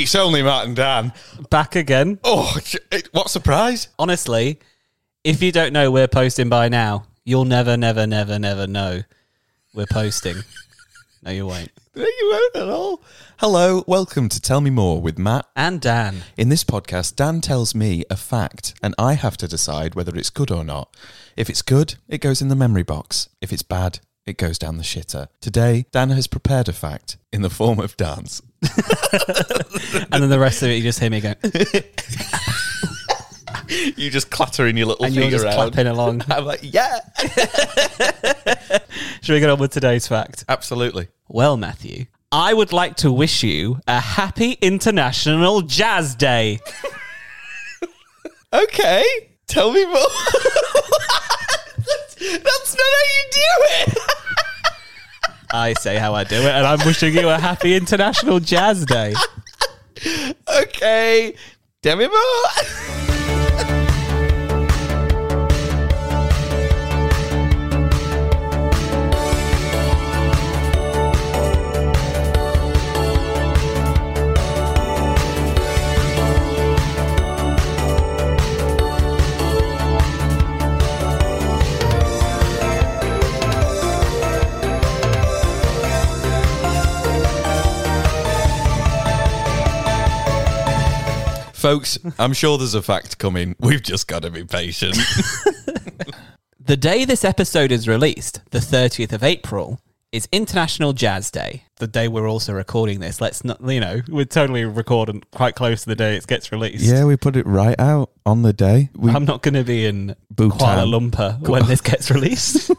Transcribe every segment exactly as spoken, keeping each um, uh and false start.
It's only Matt and Dan. Back again. Oh, what surprise. Honestly, if you don't know we're posting by now, you'll never, never, never, never know we're posting. No, you won't. No, you won't at all. Hello, welcome to Tell Me More with Matt and Dan. In this podcast, Dan tells me a fact, and I have to decide whether it's good or not. If it's good, it goes in the memory box. If it's bad, it goes down the shitter. Today, Dan has prepared a fact in the form of dance. And then the rest of it, you just hear me going. You just clattering your little and feet you're just around. clapping along. I'm like, yeah. Should we get on with today's fact? Absolutely. Well, Matthew, I would like to wish you a happy International Jazz Day. Okay, tell me more. that's, that's not how you do it. I say how I do it, and I'm wishing you a happy International Jazz Day. Okay, tell me more. Folks, I'm sure there's a fact coming. We've just got to be patient. The day this episode is released, the thirtieth of April, is International Jazz Day. The day we're also recording this. Let's not, you know, we're totally recording quite close to the day it gets released. Yeah, we put it right out on the day. We I'm not going to be in Bhutan. Kuala Lumpur when this gets released.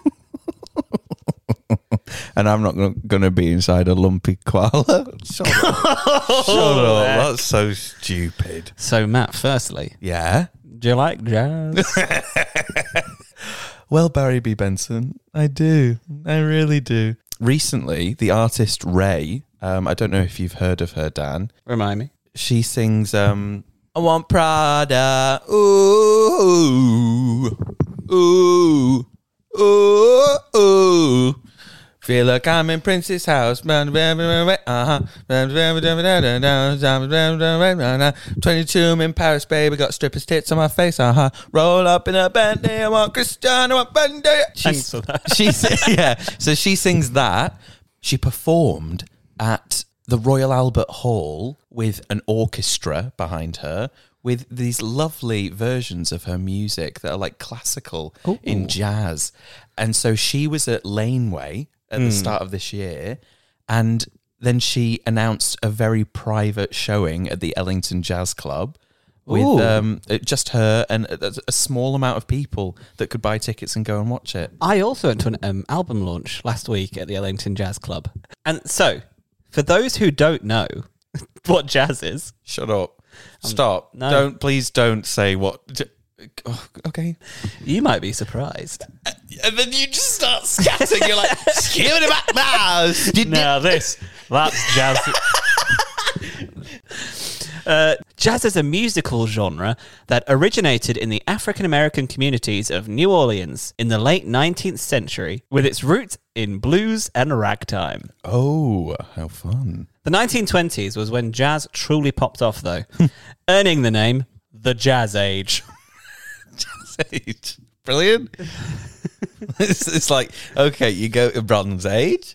And I'm not going to be inside a lumpy koala. Shut up. Shut up. That's so stupid. So, Matt, firstly, Yeah? do you like jazz? Well, Barry B. Benson, I do. I really do. Recently, the artist Ray, um, I don't know if you've heard of her, Dan. Remind me. She sings, um, I want Prada. Ooh. Ooh. Ooh. Ooh. Feel like I'm in Prince's house. Uh-huh. twenty-two, I'm in Paris, baby. Got strippers' tits on my face. Uh-huh. Roll up in a Bentley. I want Cristiano. I want Bentley. Thanks for that. She's, yeah. So she sings that. She performed at the Royal Albert Hall with an orchestra behind her, with these lovely versions of her music that are like classical Ooh. in jazz. And so she was at Laneway at the Mm. start of this year, and then she announced a very private showing at the Ellington Jazz Club with Ooh. um, just her and a, a small amount of people that could buy tickets and go and watch it. I also went to an um, album launch last week at the Ellington Jazz Club. And so, for those who don't know what jazz is... Shut up. Stop. no. Don't, please don't say what... Oh, okay. You might be surprised. And then you just start scatting. You're like, skewing back now. Now this, that's jazz. uh, jazz is a musical genre that originated in the African American communities of New Orleans in the late nineteenth century, with its roots in blues and ragtime. Oh, how fun. The nineteen twenties was when jazz truly popped off, though, earning the name the Jazz Age. Jazz Age. Brilliant. it's, it's like, okay, you go to Bronze Age.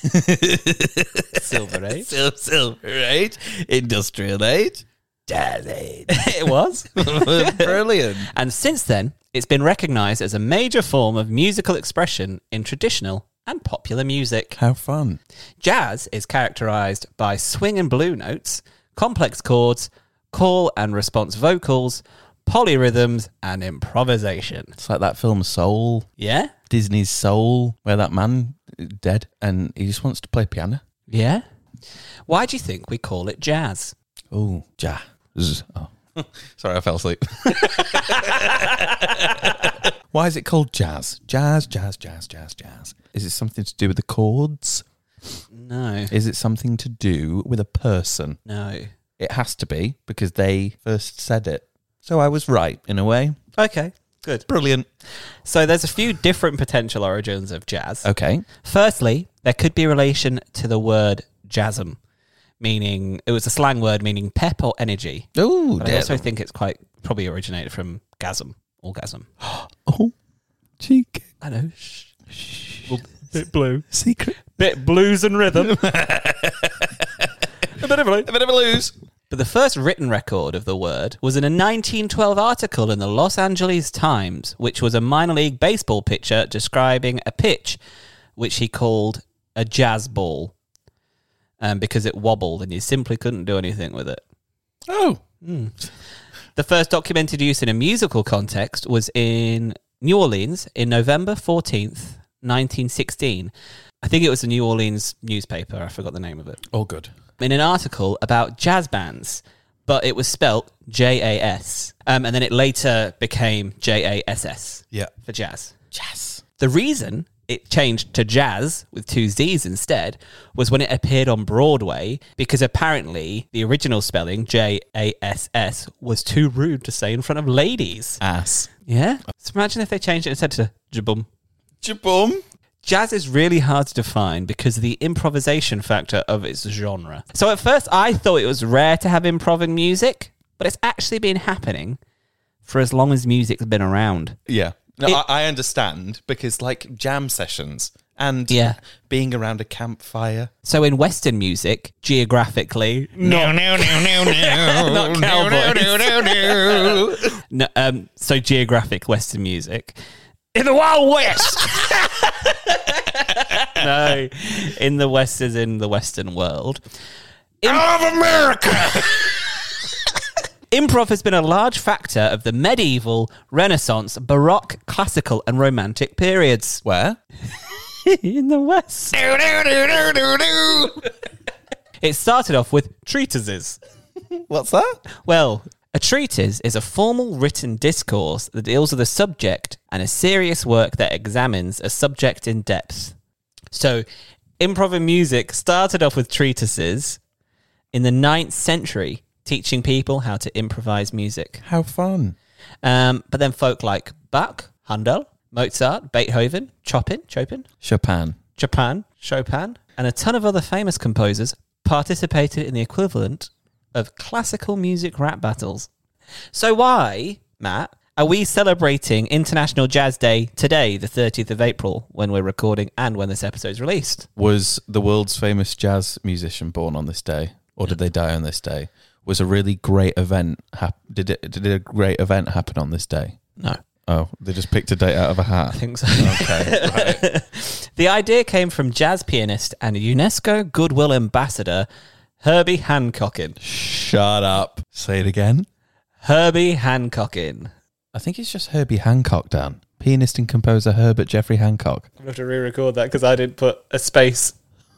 Silver Age. Sil- Silver Age. Industrial Age. Jazz Age. It was. Brilliant. And since then, it's been recognised as a major form of musical expression in traditional and popular music. How fun. Jazz is characterised by swing and blue notes, complex chords, call and response vocals, polyrhythms, and improvisation. It's like that film Soul. Yeah? Disney's Soul, where that man is dead and he just wants to play piano. Yeah? Why do you think we call it jazz? Oh, jazz. Oh. Sorry, I fell asleep. Why is it called jazz? Jazz, jazz, jazz, jazz, jazz. Is it something to do with the chords? No. Is it something to do with a person? No. It has to be, because they first said it. So I was right, in a way. Okay, good. Brilliant. So there's a few different potential origins of jazz. Okay. Firstly, there could be relation to the word jasm, meaning it was a slang word meaning pep or energy. Oh, But I also think it's quite probably originated from gasm, orgasm. Oh, cheek. I know. Shh. Well, bit blue. Secret. Bit blues and rhythm. a bit of A bit of a lose. But the first written record of the word was in a nineteen twelve article in the Los Angeles Times, which was a minor league baseball pitcher describing a pitch which he called a jazz ball, um, because it wobbled and you simply couldn't do anything with it. Oh. Mm. The first documented use in a musical context was in New Orleans in November fourteenth, nineteen sixteen. I think it was the New Orleans newspaper. I forgot the name of it. Oh, good. In an article about jazz bands, but it was spelt J A S. Um, and then it later became J A S S Yeah. for jazz. Jazz. The reason it changed to jazz with two Z's instead was when it appeared on Broadway, because apparently the original spelling, J A S S, was too rude to say in front of ladies. Ass. Yeah? So imagine if they changed it instead to jabum. Jabum. Jazz is really hard to define because of the improvisation factor of its genre. So at first I thought it was rare to have improv in music, but it's actually been happening for as long as music's been around. Yeah. No, It- I, I understand, because like jam sessions and Yeah. being around a campfire. So in Western music, geographically, No, no, no, no, no. Not no, no, cowboys. no, no, no. no, um, so geographic Western music. In the Wild West! No, in the West is in the Western world. In- Of America. Improv has been a large factor of the medieval, Renaissance, Baroque, classical, and Romantic periods. Where? In the West. No, no, no, no, no, no. It started off with treatises. What's that? Well, a treatise is a formal written discourse that deals with a subject and a serious work that examines a subject in depth. So, improv and music started off with treatises in the ninth century, teaching people how to improvise music. How fun. Um, but then folk like Bach, Handel, Mozart, Beethoven, Chopin, Chopin, Chopin. Chopin, Chopin, and a ton of other famous composers participated in the equivalent of classical music rap battles. So why, Matt, are we celebrating International Jazz Day today, the thirtieth of April, when we're recording and when this episode is released? Was the world's famous jazz musician born on this day, or did they die on this day? Was a really great event hap- did it did a great event happen on this day? No. Oh, they just picked a date out of a I hat. think so. Okay, right. The idea came from jazz pianist and UNESCO Goodwill Ambassador Herbie Hancockin. Shut up. Say it again. Herbie Hancockin. I think it's just Herbie Hancock, Dan. Pianist and composer Herbert Jeffrey Hancock. I'm going to have to re-record that because I didn't put a space.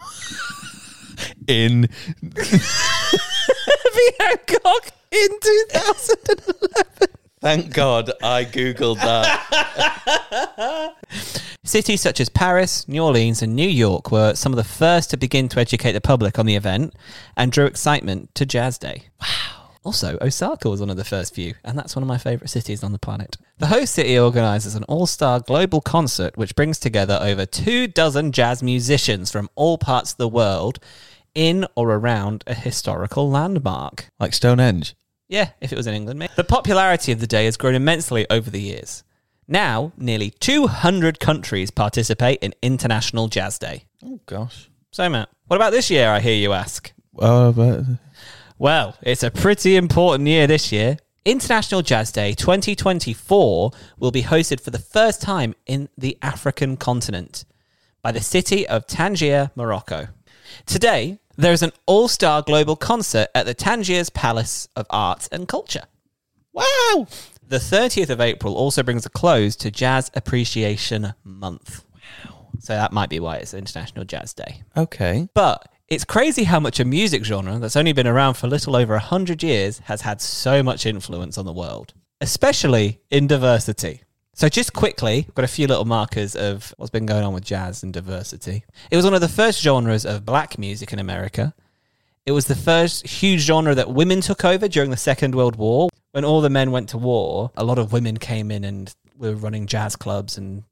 In Herbie Hancock in two thousand eleven. Thank God I Googled that. Cities such as Paris, New Orleans, and New York were some of the first to begin to educate the public on the event and drew excitement to Jazz Day. Wow. Also, Osaka was one of the first few, and that's one of my favourite cities on the planet. The host city organises an all-star global concert which brings together over two dozen jazz musicians from all parts of the world in or around a historical landmark. Like Stonehenge. Yeah, if it was in England, maybe. The popularity of the day has grown immensely over the years. Now, nearly two hundred countries participate in International Jazz Day. Oh, gosh. So, Matt, what about this year, I hear you ask? Uh, but Well, it's a pretty important year this year. International Jazz Day twenty twenty-four will be hosted for the first time in the African continent by the city of Tangier, Morocco. Today, there is an all-star global concert at the Tangier's Palace of Arts and Culture. wow. The thirtieth of April also brings a close to Jazz Appreciation Month. Wow. So that might be why it's International Jazz Day. Okay. But it's crazy how much a music genre that's only been around for a little over one hundred years has had so much influence on the world, especially in diversity. So just quickly, I've got a few little markers of what's been going on with jazz and diversity. It was one of the first genres of black music in America. It was the first huge genre that women took over during the Second World War. When all the men went to war, a lot of women came in and were running jazz clubs and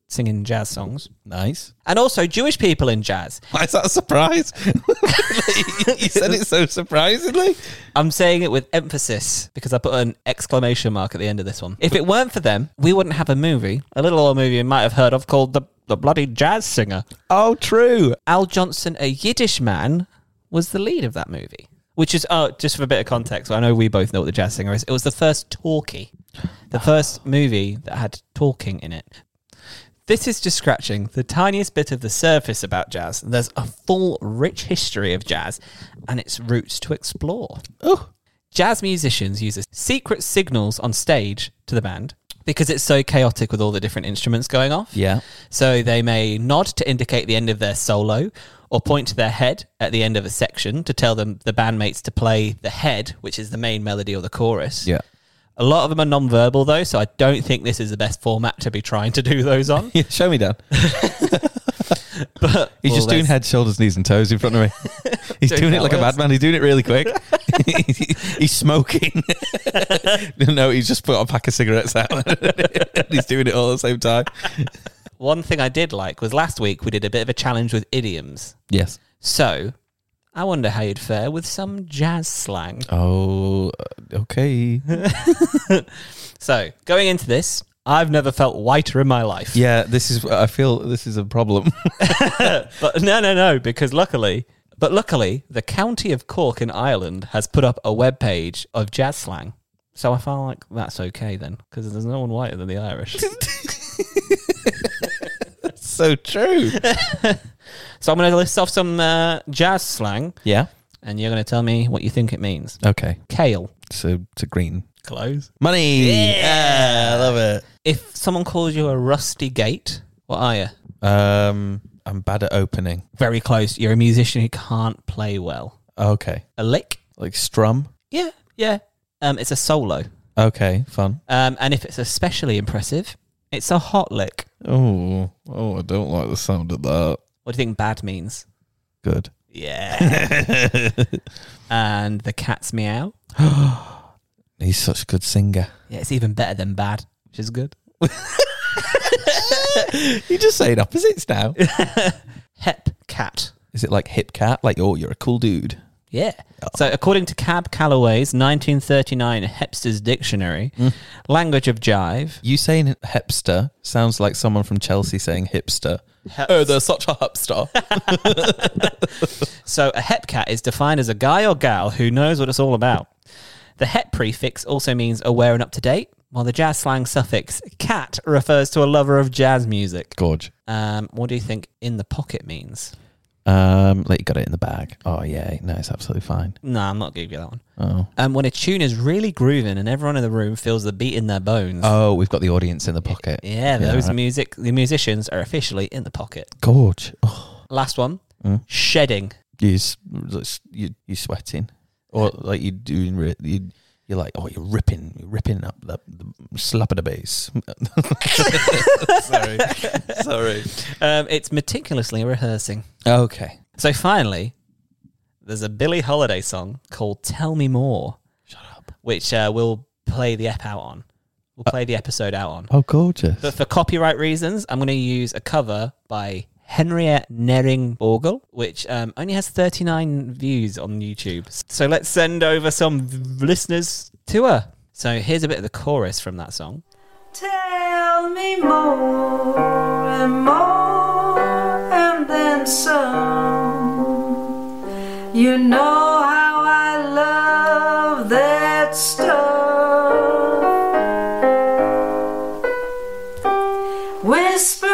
singing jazz songs. Nice. And also Jewish people in jazz. Why is that a surprise? You said it so surprisingly. I'm saying it with emphasis because I put an exclamation mark at the end of this one. If it weren't for them, we wouldn't have a movie, a little old movie you might have heard of called The, the Bloody Jazz Singer. Oh, true. Al Johnson, a Yiddish man, was the lead of that movie. Which is, oh, just for a bit of context, I know we both know what The Jazz Singer is. It was the first talkie. The first movie that had talking in it. This is just scratching the tiniest bit of the surface about jazz. There's a full, rich history of jazz and its roots to explore. Oh. Jazz musicians use secret signals on stage to the band because it's so chaotic with all the different instruments going off. Yeah. So they may nod to indicate the end of their solo or point to their head at the end of a section to tell them the bandmates to play the head, which is the main melody or the chorus. Yeah. A lot of them are non-verbal, though, so I don't think this is the best format to be trying to do those on. Yeah, show me, Dan. But He's well, just doing head, shoulders, knees and toes in front of me. He's doing, Doing it that like a works. madman. He's doing it really quick. He's smoking. No, he's just put a pack of cigarettes out. He's doing it all at the same time. One thing I did like was last week we did a bit of a challenge with idioms. Yes. So I wonder how you'd fare with some jazz slang. Oh, okay. So going into this, I've never felt whiter in my life. Yeah, this is, I feel this is a problem. But no, no, no, because luckily, but luckily, the County of Cork in Ireland has put up a webpage of jazz slang. So I feel like that's okay then, because there's no one whiter than the Irish. So true. So I'm going to list off some uh, jazz slang, Yeah. and you're going to tell me what you think it means. Okay. Kale. So to green. Close. Money. Yeah, I love it. If someone calls you a rusty gate, what are you? Um, I'm bad at opening. Very close. You're a musician who can't play well. Okay. A lick? Like strum. Yeah, yeah. Um, it's a solo. Okay, fun. Um, and if it's especially impressive, it's a hot lick. Oh, oh, I don't like the sound of that. What do you think bad means? Good. Yeah. And the cat's meow. He's such a good singer. Yeah, it's even better than bad, which is good. You're just saying opposites now. Hep cat. Is it like hip cat? Like, oh, you're a cool dude. Yeah. So according to Cab Calloway's nineteen thirty-nine Hepster's Dictionary, Mm. language of jive. You saying hipster sounds like someone from Chelsea saying hipster. Heps. Oh, they're such a hipster. So a hep cat is defined as a guy or gal who knows what it's all about. The hep prefix also means aware and up to date, while the jazz slang suffix cat refers to a lover of jazz music. Gorge. Um, what do you think in the pocket means? Um, like you got it in the bag. Oh yeah, no, it's absolutely fine. No, I'm not giving you that one. Oh, Um, when a tune is really grooving and everyone in the room feels the beat in their bones. oh, we've got the audience in the pocket. Yeah, those right. music, the musicians are officially in the pocket. Gorge. Oh, Last one, Mm. shedding. you, s- you, you sweating, or like you doing, ri- you, you're like, oh, you're ripping, you're ripping up the, the slap of the bass. Sorry, sorry. Um, it's meticulously rehearsing. Okay. So finally, there's a Billie Holiday song called "Tell Me More," Shut up. which uh, we'll play the ep out on. We'll play the episode out on. Oh, gorgeous. But for copyright reasons, I'm going to use a cover by Henriette Nering-Borgel, which um, only has thirty-nine views on YouTube. So let's send over some v- listeners to her. So here's a bit of the chorus from that song. Tell me more and more and then some. You know how I love that stuff. Whisper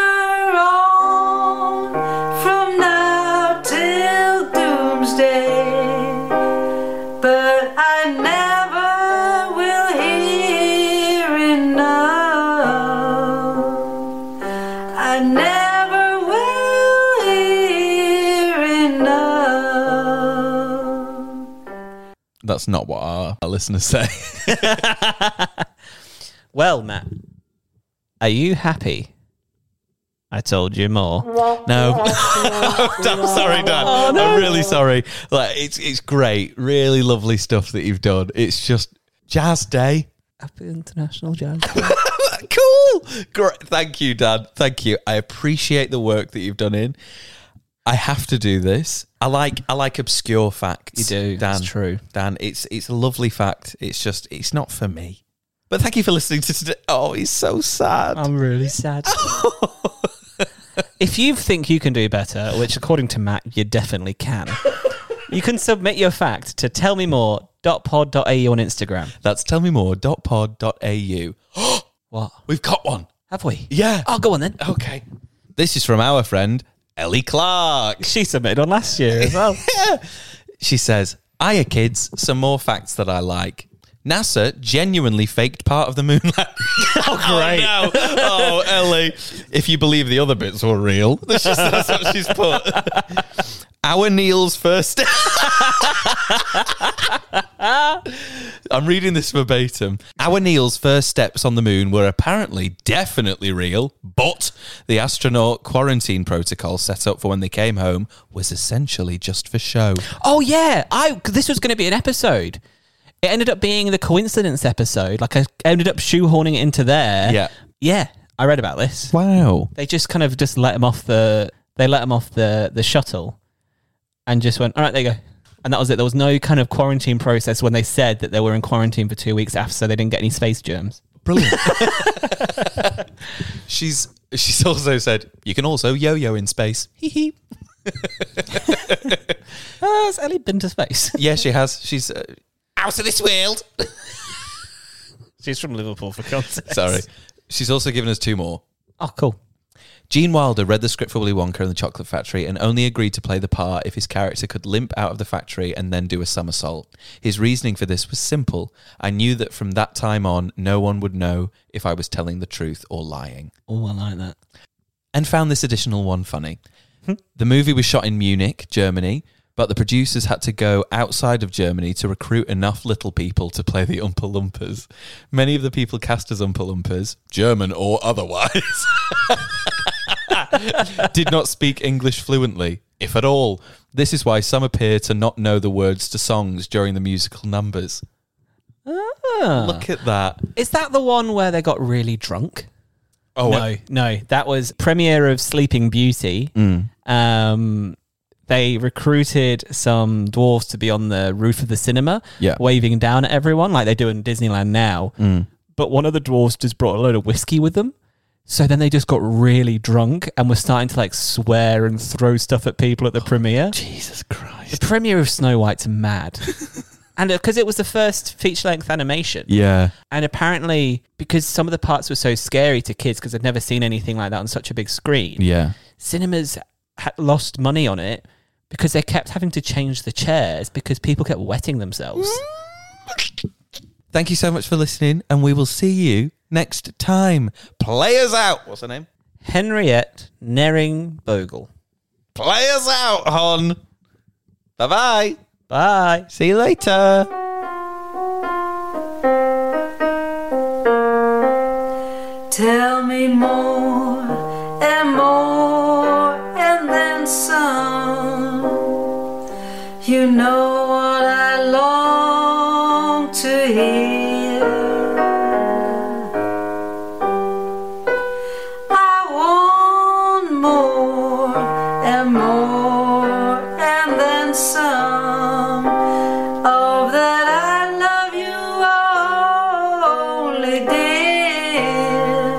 on from now till doomsday, but I never will hear enough. I never will hear enough. That's not what our, our listeners say. Well, Matt, are you happy? I told you more. No, I'm sorry, Dan. I'm really sorry. Like it's it's great, really lovely stuff that you've done. It's just Jazz Day. Happy International Jazz Day. Cool. Great. Thank you, Dan. Thank you. I appreciate the work that you've done in. I have to do this. I like I like obscure facts. You do. Dan. That's true. Dan, it's it's a lovely fact. It's just it's not for me. But thank you for listening to today. Oh, he's so sad. I'm really sad. If you think you can do better, which according to Matt, you definitely can, you can submit your fact to tellmemore dot pod dot a u on Instagram. That's tellmemore dot pod dot a u. What? We've got one. Have we? Yeah. Oh, go on then. Okay. This is from our friend, Ellie Clark. She submitted on last year as well. She says, "Hiya kids, some more facts that I like. NASA genuinely faked part of the moon landing." Oh, great. Oh, no. Oh, Ellie. If you believe the other bits were real. That's, just, that's what she's put. Our Neil's first... I'm reading this verbatim. Our Neil's first steps on the moon were apparently definitely real, but the astronaut quarantine protocol set up for when they came home was essentially just for show. Oh, yeah. I. This was going to be an episode. It ended up being the coincidence episode. Like, I ended up shoehorning it into there. Yeah. Yeah. I read about this. Wow. They just kind of just let him off the... They let him off the, the shuttle and just went, all right, there you go. And that was it. There was no kind of quarantine process when they said that they were in quarantine for two weeks after, so they didn't get any space germs. Brilliant. she's she's also said, you can also yo-yo in space. Hee hee. Oh, has Ellie been to space? Yeah, she has. She's uh, out of this world. She's from Liverpool, for context. Sorry. She's also given us two more. Oh, cool. Gene Wilder read the script for Willy Wonka and the Chocolate Factory and only agreed to play the part if his character could limp out of the factory and then do a somersault. His reasoning for this was simple. I knew that from that time on, no one would know if I was telling the truth or lying. Oh, I like that. And found this additional one funny. The movie was shot in Munich, Germany, but the producers had to go outside of Germany to recruit enough little people to play the Oompa Loompas. Many of the people cast as Oompa Loompas, German or otherwise, did not speak English fluently, if at all. This is why some appear to not know the words to songs during the musical numbers. Ah. Look at that. Is that the one where they got really drunk? Oh, no, what? no. That was premiere of Sleeping Beauty. Mm. Um, they recruited some dwarves to be on the roof of the cinema, Yeah. waving down at everyone like they do in Disneyland now. Mm. But one of the dwarves just brought a load of whiskey with them. So then they just got really drunk and were starting to like swear and throw stuff at people at the premiere. Jesus Christ. The premiere of Snow White's mad. And because it was the first feature-length animation. Yeah. And apparently, because some of the parts were so scary to kids because they'd never seen anything like that on such a big screen, Yeah. cinemas had lost money on it because they kept having to change the chairs because people kept wetting themselves. Thank you so much for listening, and we will see you next time. Play us out. What's her name? Henriette Nering Bogle. Play us out, hon. Bye-bye. Bye. See you later. Tell me more and more and then some. You know what I long to hear. I want more and more and then some of that I love you only, dear.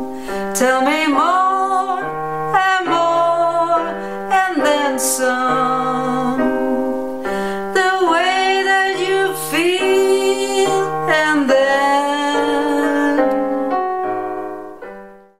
Tell me more and more and then some.